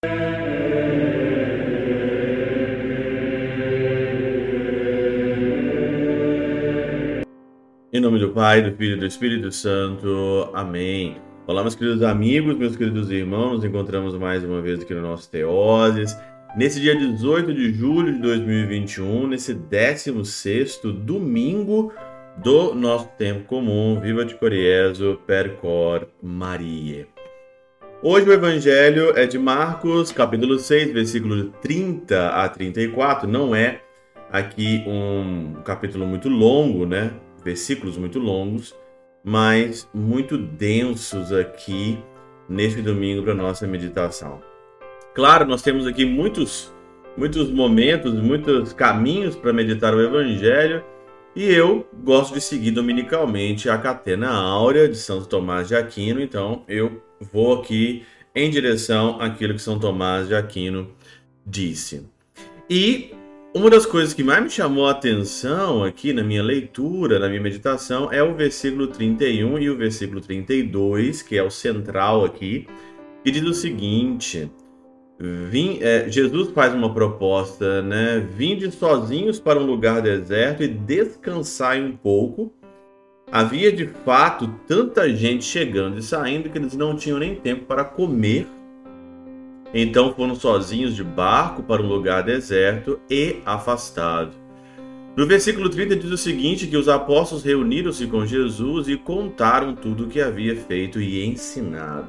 Em nome do Pai, do Filho e do Espírito Santo. Amém. Olá, meus queridos amigos, meus queridos irmãos. Nos encontramos mais uma vez aqui no nosso Teoses. Nesse dia 18 de julho de 2021, nesse 16º domingo do nosso tempo comum. Viva de Coriezo, Percor Maria. Hoje o Evangelho é de Marcos, capítulo 6, versículos 30 a 34. Não é aqui um capítulo muito longo, né? Versículos muito longos, mas muito densos aqui neste domingo para nossa meditação. Claro, nós temos aqui muitos momentos, muitos caminhos para meditar o Evangelho, e eu gosto de seguir dominicalmente a Catena Áurea de Santo Tomás de Aquino, então eu vou aqui em direção àquilo que São Tomás de Aquino disse. E uma das coisas que mais me chamou a atenção aqui na minha leitura, na minha meditação, é o versículo 31 e o versículo 32, que é o central aqui, que diz o seguinte: Jesus faz uma proposta, né? Vinde sozinhos para um lugar deserto e descansai um pouco. Havia de fato tanta gente chegando e saindo que eles não tinham nem tempo para comer. Então foram sozinhos de barco para um lugar deserto e afastado. No versículo 30 diz o seguinte, que os apóstolos reuniram-se com Jesus e contaram tudo o que havia feito e ensinado.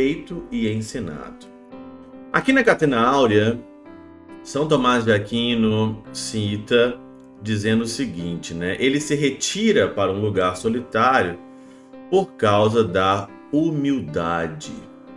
Aqui na Catena Áurea, São Tomás de Aquino cita dizendo o seguinte, né? Ele se retira para um lugar solitário por causa da humildade.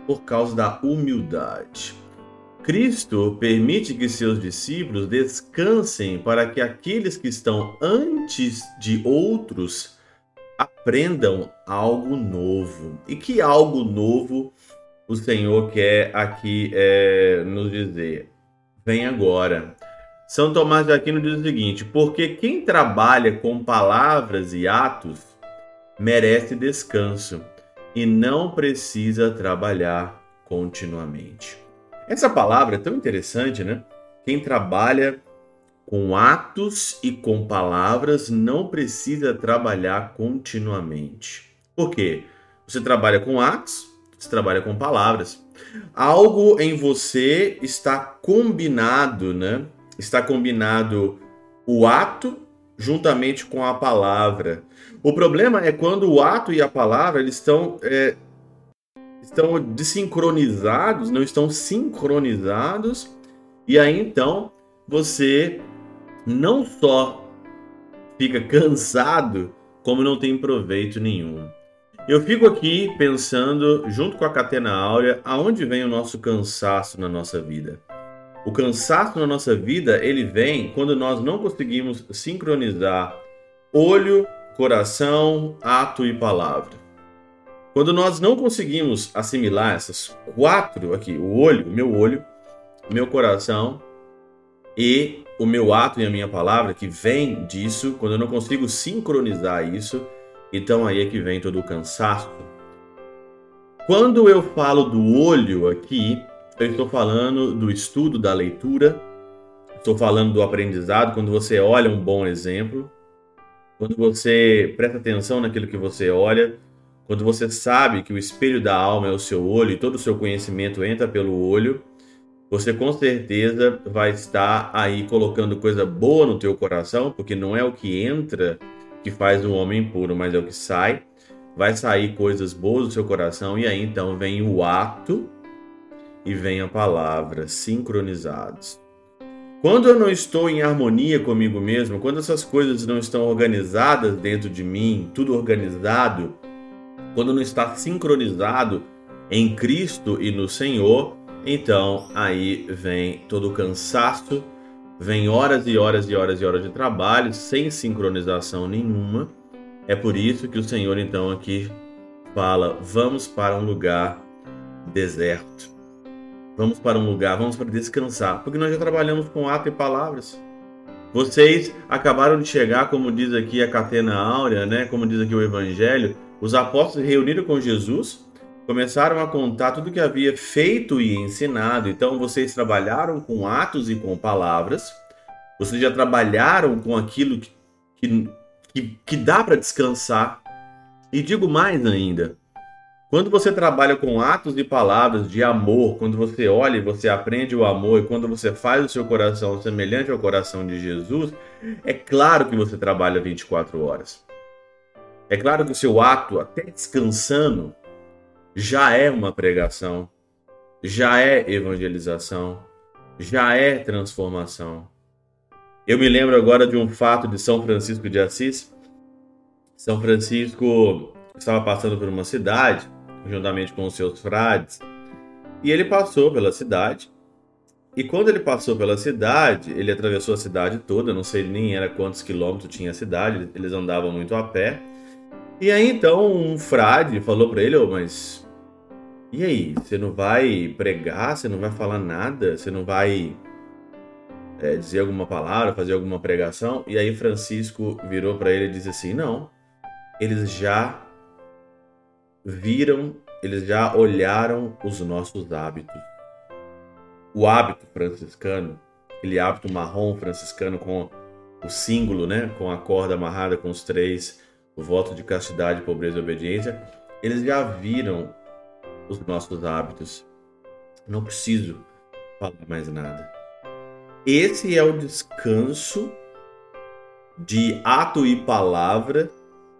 Cristo permite que seus discípulos descansem para que aqueles que estão antes de outros aprendam algo novo. E que algo novo o Senhor quer aqui nos dizer? Vem agora. São Tomás de Aquino diz o seguinte: porque quem trabalha com palavras e atos merece descanso e não precisa trabalhar continuamente. Essa palavra é tão interessante, né? Quem trabalha com atos e com palavras não precisa trabalhar continuamente. Por quê? Você trabalha com atos, você trabalha com palavras. Algo em você está combinado, né? Está combinado o ato juntamente com a palavra. O problema é quando o ato e a palavra eles estão desincronizados, não estão sincronizados, e aí então você não só fica cansado, como não tem proveito nenhum. Eu fico aqui pensando, junto com a Catena Áurea, aonde vem o nosso cansaço na nossa vida. O cansaço na nossa vida, ele vem quando nós não conseguimos sincronizar olho, coração, ato e palavra. Quando nós não conseguimos assimilar essas quatro aqui, o meu coração e o meu ato e a minha palavra, que vem disso, quando eu não consigo sincronizar isso, então aí é que vem todo o cansaço. Quando eu falo do olho aqui, eu estou falando do estudo, da leitura, estou falando do aprendizado, quando você olha um bom exemplo, quando você presta atenção naquilo que você olha, quando você sabe que o espelho da alma é o seu olho e todo o seu conhecimento entra pelo olho, você com certeza vai estar aí colocando coisa boa no teu coração, porque não é o que entra que faz o homem puro, mas é o que sai. Vai sair coisas boas do seu coração e aí então vem o ato e vem a palavra, sincronizados. Quando eu não estou em harmonia comigo mesmo, quando essas coisas não estão organizadas dentro de mim, tudo organizado, quando não está sincronizado em Cristo e no Senhor, então aí vem todo o cansaço, vem horas e horas e horas e horas de trabalho sem sincronização nenhuma. É por isso que o Senhor então aqui fala: vamos para um lugar deserto. Vamos para um lugar, vamos para descansar, porque nós já trabalhamos com ato e palavras. Vocês acabaram de chegar, como diz aqui a Catena Áurea, né? Como diz aqui o Evangelho, os apóstolos reuniram com Jesus começaram a contar tudo que havia feito e ensinado. Então, vocês trabalharam com atos e com palavras, vocês já trabalharam com aquilo que dá para descansar. E digo mais ainda, quando você trabalha com atos e palavras de amor, quando você olha e você aprende o amor, e quando você faz o seu coração semelhante ao coração de Jesus, é claro que você trabalha 24 horas. É claro que o seu ato, até descansando, já é uma pregação, já é evangelização, já é transformação. Eu me lembro agora de um fato de São Francisco de Assis. São Francisco estava passando por uma cidade, juntamente com os seus frades, e ele passou pela cidade. E quando ele passou pela cidade, ele atravessou a cidade toda, não sei nem era quantos quilômetros tinha a cidade, eles andavam muito a pé. E aí então um frade falou para ele: mas e aí, você não vai pregar, você não vai falar nada, você não vai dizer alguma palavra, fazer alguma pregação? E aí Francisco virou para ele e disse assim: não, eles já viram, eles já olharam os nossos hábitos. O hábito franciscano, aquele hábito marrom franciscano com o símbolo, né, com a corda amarrada com os três, o voto de castidade, pobreza e obediência, eles já viram os nossos hábitos. Não preciso falar mais nada. Esse é o descanso de ato e palavra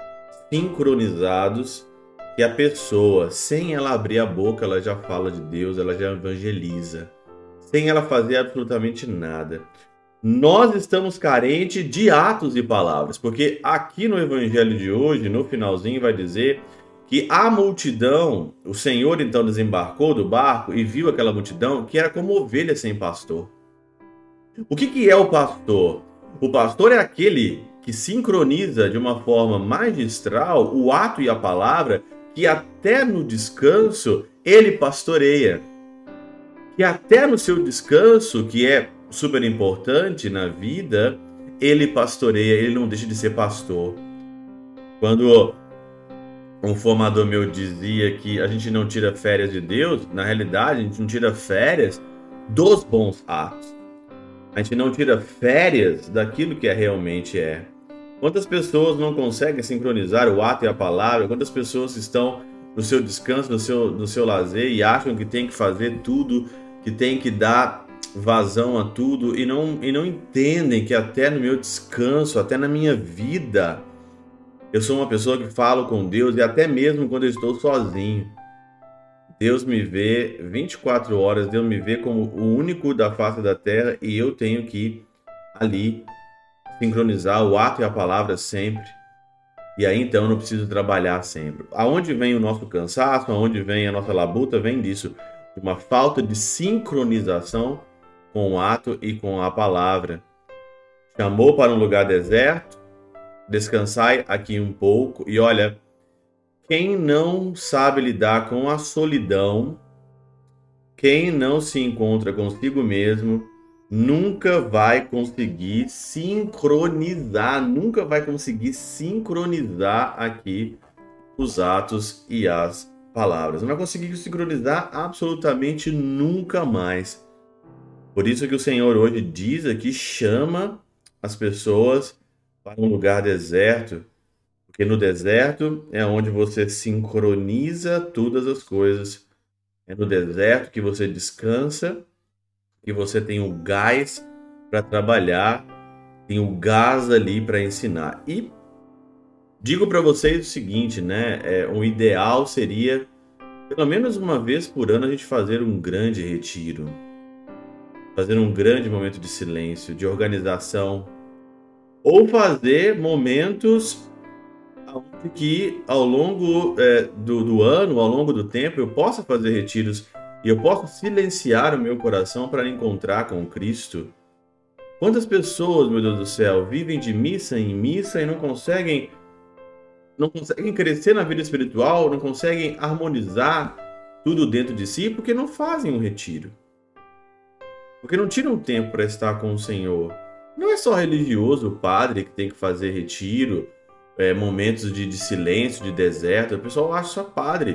sincronizados, que a pessoa, sem ela abrir a boca, ela já fala de Deus, ela já evangeliza, sem ela fazer absolutamente nada. Nós estamos carentes de atos e palavras, porque aqui no evangelho de hoje, no finalzinho, vai dizer que a multidão, o Senhor então desembarcou do barco e viu aquela multidão que era como ovelha sem pastor. O que é o pastor? O pastor é aquele que sincroniza de uma forma magistral o ato e a palavra, que até no descanso ele pastoreia. Que até no seu descanso, que é super importante na vida, ele pastoreia, ele não deixa de ser pastor. Quando um formador meu dizia que a gente não tira férias de Deus, na realidade a gente não tira férias dos bons atos. A gente não tira férias daquilo que realmente é. Quantas pessoas não conseguem sincronizar o ato e a palavra? Quantas pessoas estão no seu descanso, no seu lazer e acham que tem que fazer tudo, que tem que dar vazão a tudo e não entendem que até no meu descanso, até na minha vida, eu sou uma pessoa que falo com Deus, e até mesmo quando eu estou sozinho, Deus me vê 24 horas, Deus me vê como o único da face da terra, e eu tenho que ali sincronizar o ato e a palavra sempre. E aí então eu não preciso trabalhar sempre. Aonde vem o nosso cansaço, aonde vem a nossa labuta, vem disso, de uma falta de sincronização com o ato e com a palavra. Chamou para um lugar deserto, descansai aqui um pouco. E olha, quem não sabe lidar com a solidão, quem não se encontra consigo mesmo, nunca vai conseguir sincronizar aqui os atos e as palavras. Não vai conseguir sincronizar absolutamente nunca mais. Por isso que o Senhor hoje diz aqui, chama as pessoas para um lugar deserto, porque no deserto é onde você sincroniza todas as coisas. É no deserto que você descansa, que você tem o gás para trabalhar, tem o gás ali para ensinar. E digo para vocês o seguinte, né? O ideal seria, pelo menos uma vez por ano, a gente fazer um grande retiro, fazer um grande momento de silêncio, de organização, ou fazer momentos que ao longo do ano, ao longo do tempo, eu possa fazer retiros e eu posso silenciar o meu coração para encontrar com Cristo. Quantas pessoas, meu Deus do céu, vivem de missa em missa e não conseguem crescer na vida espiritual, não conseguem harmonizar tudo dentro de si, porque não fazem um retiro. Porque não tiram tempo para estar com o Senhor. Não é só religioso, o padre, que tem que fazer retiro, momentos de silêncio, de deserto. O pessoal acha só padre.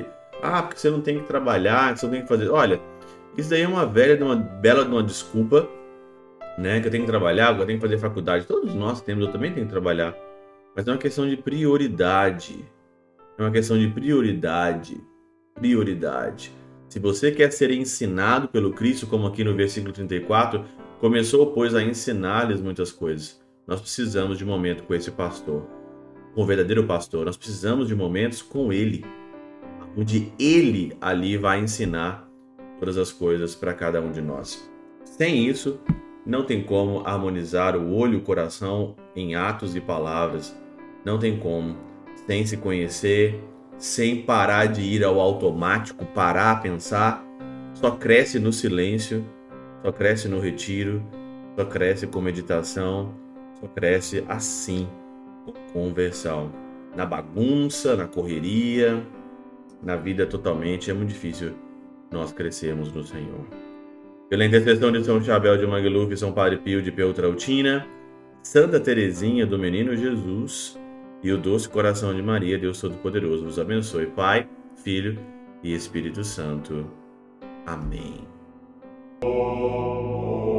porque você não tem que trabalhar, que você não tem que fazer. Olha, isso daí é uma bela de uma desculpa, né? Que eu tenho que trabalhar, que eu tenho que fazer faculdade. Todos nós temos, eu também tenho que trabalhar. Mas é uma questão de prioridade. É uma questão de prioridade. Prioridade. Se você quer ser ensinado pelo Cristo, como aqui no versículo 34, começou, pois, a ensinar-lhes muitas coisas. Nós precisamos de momento com esse pastor, com o verdadeiro pastor. Nós precisamos de momentos com ele, onde ele ali vai ensinar todas as coisas para cada um de nós. Sem isso, não tem como harmonizar o olho e o coração em atos e palavras. Não tem como. Sem se conhecer, sem parar de ir ao automático, parar a pensar, só cresce no silêncio, só cresce no retiro, só cresce com meditação, só cresce assim, com conversão. Na bagunça, na correria, na vida totalmente, é muito difícil nós crescermos no Senhor. Pela intercessão de São Chabel de Mangluf, São Padre Pio de Peltrautina, Santa Teresinha do Menino Jesus e o doce coração de Maria, Deus Todo-Poderoso vos abençoe, Pai, Filho e Espírito Santo. Amém.